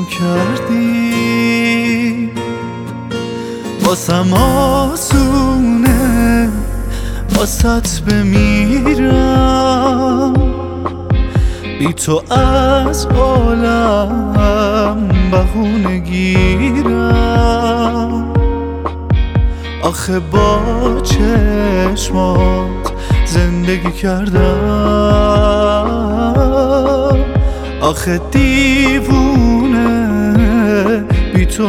دیوونم کردی، واسم آسونه واسط بمیرم، بی تو از عالم بهونه گیرم. آخه با چشمات زندگی کردم، آخه دیوونه بی تو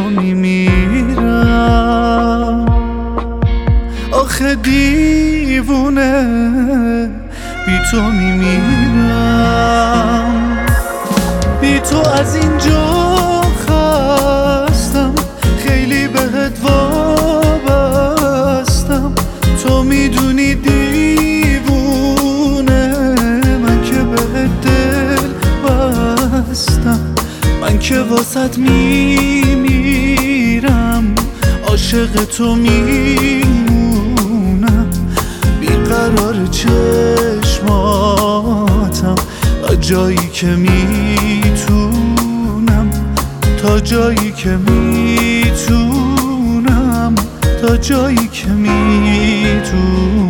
میمیرم، آخه دیوونه بی تو میمیرم. بی تو از اینجا خستم، خیلی بهت وابستم، تو میدونی دیوونه من که بهت دل بستم، من که واسط میمیرم، عاشق تو میمونم، بیقرار چشماتم تا جایی که میتونم، تا جایی که میتونم، تا جایی که میتونم.